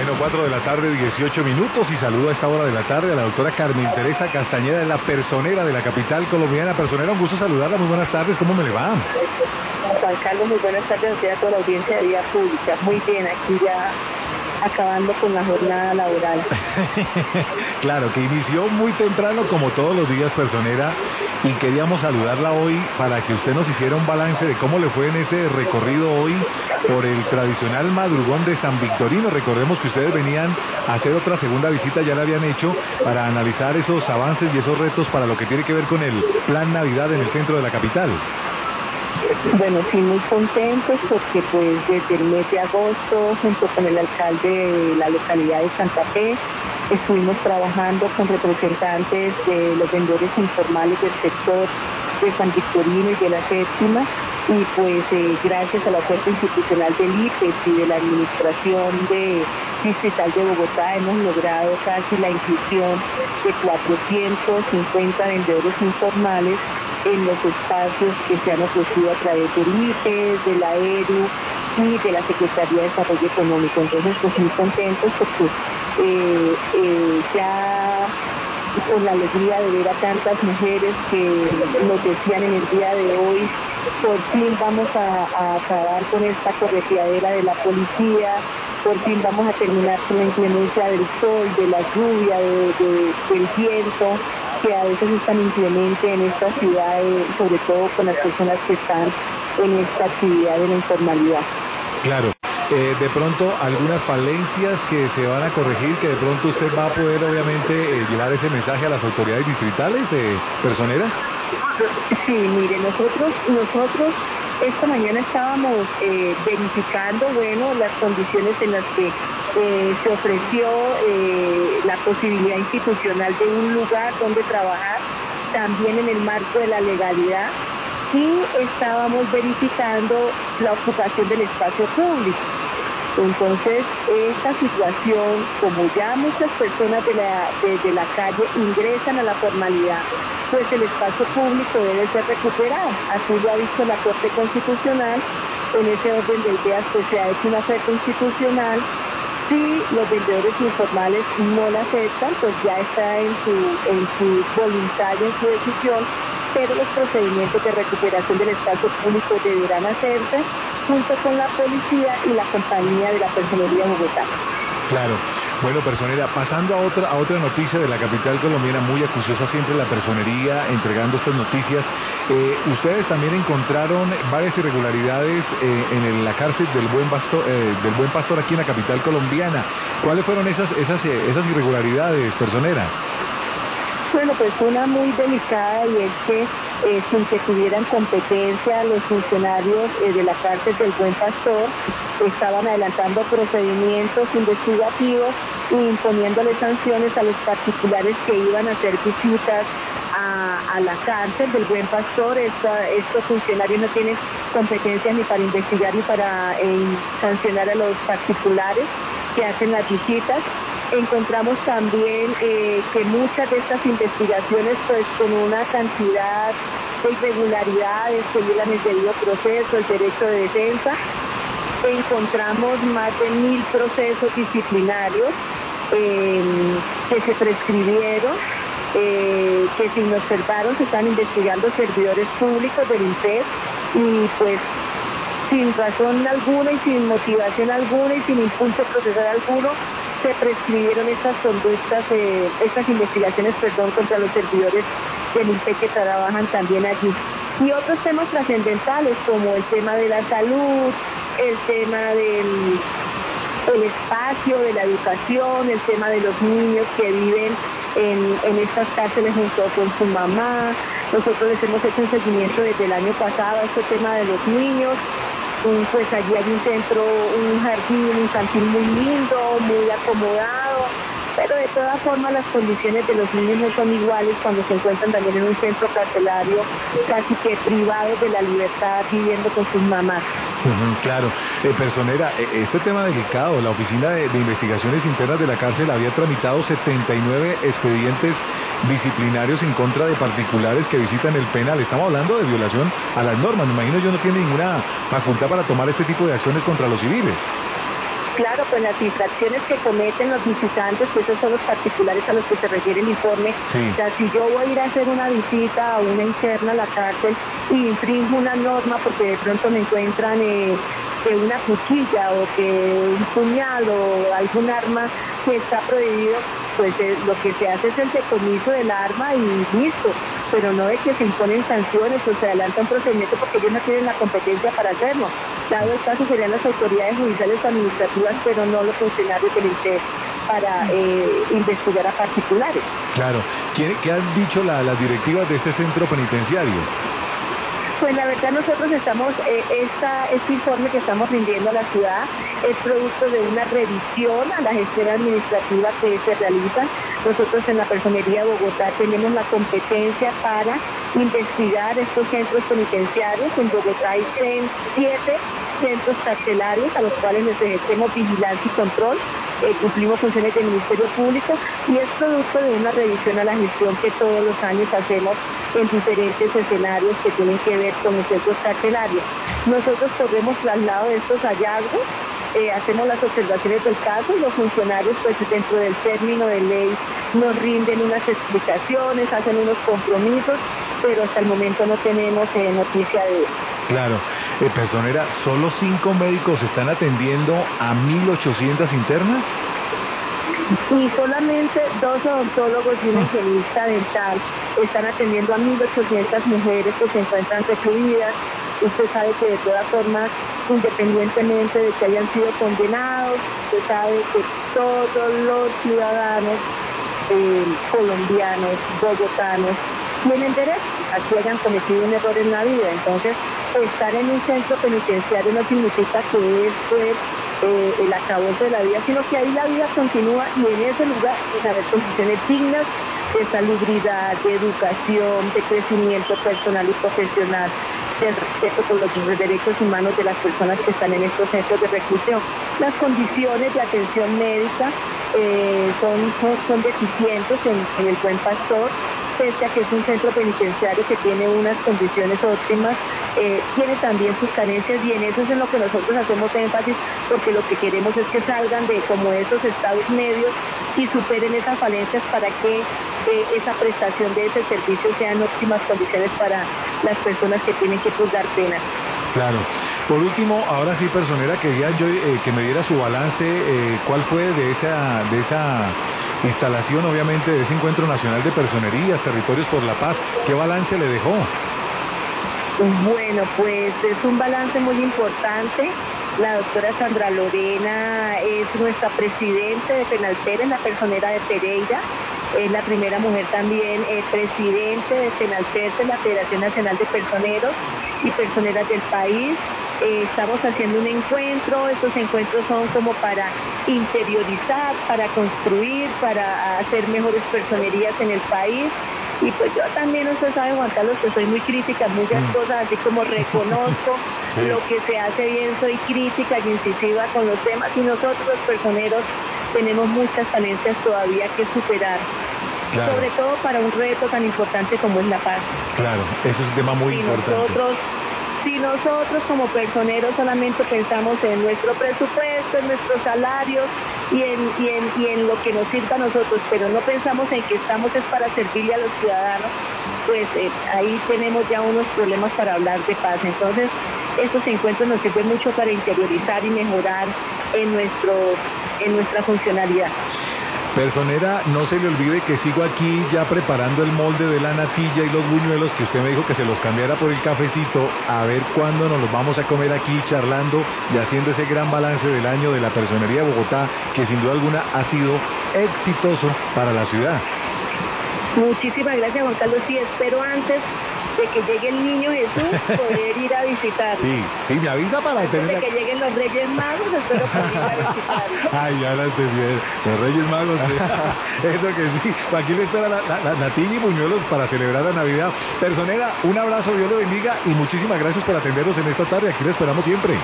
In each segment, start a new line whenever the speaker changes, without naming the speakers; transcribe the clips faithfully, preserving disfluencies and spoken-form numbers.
Bueno, cuatro de la tarde, dieciocho minutos, y saludo a esta hora de la tarde a la doctora Carmen Teresa Castañeda, de la Personera de la capital colombiana. Personera, un gusto saludarla, muy buenas tardes, ¿cómo me le va?
Juan Carlos, muy buenas tardes a toda la audiencia de Vía Pública. Muy bien, aquí ya acabando con la jornada laboral.
Claro, que inició muy temprano como todos los días, Personera, y queríamos saludarla hoy para que usted nos hiciera un balance de cómo le fue en ese recorrido hoy por el tradicional madrugón de San Victorino. Recordemos que ustedes venían a hacer otra segunda visita, ya la habían hecho, para analizar esos avances y esos retos para lo que tiene que ver con el Plan Navidad en el centro de la capital.
Bueno, sí, muy contentos porque pues desde el mes de agosto, junto con el alcalde de la localidad de Santa Fe, estuvimos trabajando con representantes de los vendedores informales del sector de San Victorino y de la Séptima, y pues eh, gracias a la oferta institucional del I P E S y de la administración de distrital de Bogotá hemos logrado casi la inclusión de cuatrocientos cincuenta vendedores informales en los espacios que se han ofrecido a través del I P E S, de la E R U y de la Secretaría de Desarrollo Económico. Entonces, pues muy contentos porque eh, eh, ya con la alegría de ver a tantas mujeres que nos decían en el día de hoy, por fin vamos a, a acabar con esta correteadera de la policía, por fin vamos a terminar con la inclemencia del sol, de la lluvia, de, de, del viento, que a veces es tan inclemente en esta ciudad, eh, sobre todo con las personas que están en esta actividad de la informalidad.
Claro, eh, de pronto algunas falencias que se van a corregir, que de pronto usted va a poder obviamente eh, llevar ese mensaje a las autoridades distritales, eh, Personera.
Sí, mire, nosotros, nosotros esta mañana estábamos eh, verificando, bueno, las condiciones en las que eh, se ofreció eh, la posibilidad institucional de un lugar donde trabajar, también en el marco de la legalidad, y estábamos verificando la ocupación del espacio público. Entonces, esta situación, como ya muchas personas de la, de, de la calle ingresan a la formalidad, pues el espacio público debe ser recuperado. Así lo ha dicho la Corte Constitucional. En ese orden de ideas, pues se ha hecho una oferta institucional. Si los vendedores informales no la aceptan, pues ya está en su, en su voluntad y en su decisión, pero los procedimientos de recuperación del espacio público deberán hacerse junto con la policía y la compañía de la Personería Bogotá.
Claro. Bueno, Personera, pasando a otra a otra noticia de la capital colombiana, muy acuciosa siempre la Personería entregando estas noticias. Eh, ustedes también encontraron varias irregularidades eh, en el, la cárcel del Buen Pastor, eh, del Buen Pastor aquí en la capital colombiana. ¿Cuáles fueron esas esas eh, esas irregularidades, Personera?
Bueno, pues una muy delicada, y es que eh, sin que tuvieran competencia los funcionarios eh, de la cárcel del Buen Pastor estaban adelantando procedimientos investigativos e imponiéndole sanciones a los particulares que iban a hacer visitas a, a la cárcel del Buen Pastor. Esta, estos funcionarios no tienen competencia ni para investigar ni para eh, sancionar a los particulares que hacen las visitas. Encontramos también eh, que muchas de estas investigaciones, pues con una cantidad de irregularidades que violan el debido proceso, el derecho de defensa. Encontramos más de mil procesos disciplinarios eh, que se prescribieron, eh, que se inobservaron, se están investigando servidores públicos del I N P E S, y pues sin razón alguna y sin motivación alguna y sin impulso procesal alguno, se prescribieron estas conductas, eh, estas investigaciones, perdón, contra los servidores del I N P E que trabajan también allí. Y otros temas trascendentales como el tema de la salud, el tema del el espacio, de la educación, el tema de los niños que viven en, en estas cárceles junto con su mamá. Nosotros les hemos hecho un seguimiento desde el año pasado a este tema de los niños. Pues allí hay un centro, un jardín infantil muy lindo, muy acomodado, pero de todas formas las condiciones de los niños no son iguales cuando se encuentran también en un centro carcelario casi que privados de la libertad, viviendo con sus mamás.
Uh-huh, claro. Eh, Personera, eh, este tema delicado, la Oficina de, de Investigaciones Internas de la cárcel había tramitado setenta y nueve expedientes disciplinarios en contra de particulares que visitan el penal. Estamos hablando de violación a las normas. Me imagino yo no tiene ninguna facultad para tomar este tipo de acciones contra los civiles.
Claro, pues las infracciones que cometen los visitantes, pues esos son los particulares a los que se refiere el informe.
Sí.
O sea, si yo voy a ir a hacer una visita a una interna a la cárcel y infringo una norma porque de pronto me encuentran eh, que una cuchilla o que un puñal o algún arma que está prohibido, pues eh, lo que se hace es el decomiso del arma y listo, pero no de que se imponen sanciones o se adelanta un procedimiento porque ellos no tienen la competencia para hacerlo. Dado el caso serían las autoridades judiciales o administrativas, pero no los funcionarios del I N T E para eh, investigar a particulares.
Claro. ¿Qué, qué han dicho la, las directivas de este centro penitenciario?
Pues la verdad nosotros estamos, eh, esta, este informe que estamos rindiendo a la ciudad es producto de una revisión a la gestión administrativa que se realiza. Nosotros en la Personería de Bogotá tenemos la competencia para investigar estos centros penitenciarios. En Bogotá hay siete centros carcelarios a los cuales les ejercemos vigilancia y control. Eh, cumplimos funciones del Ministerio Público y es producto de una revisión a la gestión que todos los años hacemos en diferentes escenarios que tienen que ver con los centros carcelarios. Nosotros corremos traslado de estos hallazgos, eh, hacemos las observaciones del caso y los funcionarios pues dentro del término de ley nos rinden unas explicaciones, hacen unos compromisos, pero hasta el momento no tenemos eh, noticia de eso.
Claro, eh, Personera, ¿solo cinco médicos están atendiendo a mil ochocientas internas?
Y solamente dos odontólogos y una higienista dental están atendiendo a mil ochocientas mujeres que se encuentran recluidas. Usted sabe que de todas formas, independientemente de que hayan sido condenados, usted sabe que todos los ciudadanos eh, colombianos, bogotanos, tienen derecho a que hayan cometido un error en la vida. Entonces, estar en un centro penitenciario no significa que esto es eh, el acabose de la vida, sino que ahí la vida continúa y en ese lugar deben haber condiciones dignas de salubridad, de educación, de crecimiento personal y profesional, de respeto por los derechos humanos de las personas que están en estos centros de reclusión. Las condiciones de atención médica eh, son, son, son deficientes en, en el Buen Pastor, pese a que es un centro penitenciario que tiene unas condiciones óptimas, eh, tiene también sus carencias y en eso es en lo que nosotros hacemos énfasis, porque lo que queremos es que salgan de como esos estados medios y superen esas falencias para que eh, esa prestación de ese servicio sea en óptimas condiciones para las personas que tienen que purgar pena.
Claro. Por último, ahora sí, Personera, quería yo eh, que me diera su balance, eh, cuál fue de esa, de esa instalación, obviamente, de ese Encuentro Nacional de Personerías, Territorios por la Paz. ¿Qué balance le dejó?
Bueno, pues es un balance muy importante. La doctora Sandra Lorena es nuestra presidente de Penalter, es la personera de Pereira. Es la primera mujer también eh, presidente de Penalter, de la Federación Nacional de Personeros y Personeras del país. Eh, estamos haciendo un encuentro, estos encuentros son como para interiorizar, para construir, para hacer mejores personerías en el país. Y pues yo también, usted sabe, Juan Carlos, que soy muy crítica en muchas mm. cosas, así como reconozco sí. lo que se hace bien, soy crítica y incisiva con los temas, y nosotros los personeros tenemos muchas falencias todavía que superar. Claro. Sobre todo para un reto tan importante como es la paz.
Claro, eso es un tema muy
si
importante.
Nosotros, si nosotros como personeros solamente pensamos en nuestro presupuesto, en nuestros salarios y en, y en, y en lo que nos sirva a nosotros, pero no pensamos en que estamos es para servirle a los ciudadanos, pues eh, ahí tenemos ya unos problemas para hablar de paz. Entonces, estos encuentros nos sirven mucho para interiorizar y mejorar en, nuestro, en nuestra funcionalidad.
Personera, no se le olvide que sigo aquí ya preparando el molde de la natilla y los buñuelos que usted me dijo que se los cambiara por el cafecito, a ver cuándo nos los vamos a comer aquí charlando y haciendo ese gran balance del año de la Personería de Bogotá, que sin duda alguna ha sido exitoso para la ciudad.
Muchísimas gracias, Juan Carlos. Sí, espero antes de que llegue el niño Jesús poder ir a visitarlo.
Sí, sí, me avisa para
antes
tener...
de que lleguen los Reyes Magos, espero poder ir a visitarlo.
Ay, ya la entendí, los Reyes Magos, eso que sí, aquí le espera la, la, la natilla y buñuelos para celebrar la Navidad. Personera, un abrazo, Dios lo bendiga y muchísimas gracias por atendernos en esta tarde, aquí le esperamos siempre.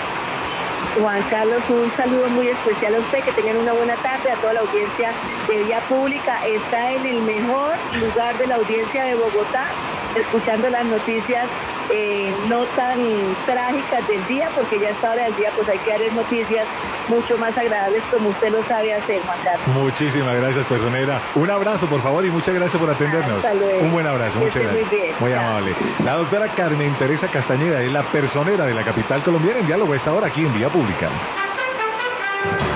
Juan Carlos, un saludo muy especial a usted, que tengan una buena tarde, a toda la audiencia de Vía Pública. Está en el mejor lugar de la audiencia de Bogotá, escuchando las noticias eh, no tan trágicas del día, porque ya a esta hora del día pues hay que dar noticias mucho más agradables como usted lo sabe hacer, Juan Carlos.
Muchísimas gracias, personera. Un abrazo, por favor, y muchas gracias por atendernos.
Hasta luego.
Un buen abrazo, muchas gracias.
Muy, bien.
Muy amable. La doctora Carmen Teresa Castañeda es la personera de la capital colombiana en diálogo a esta hora aquí en Vía Pública.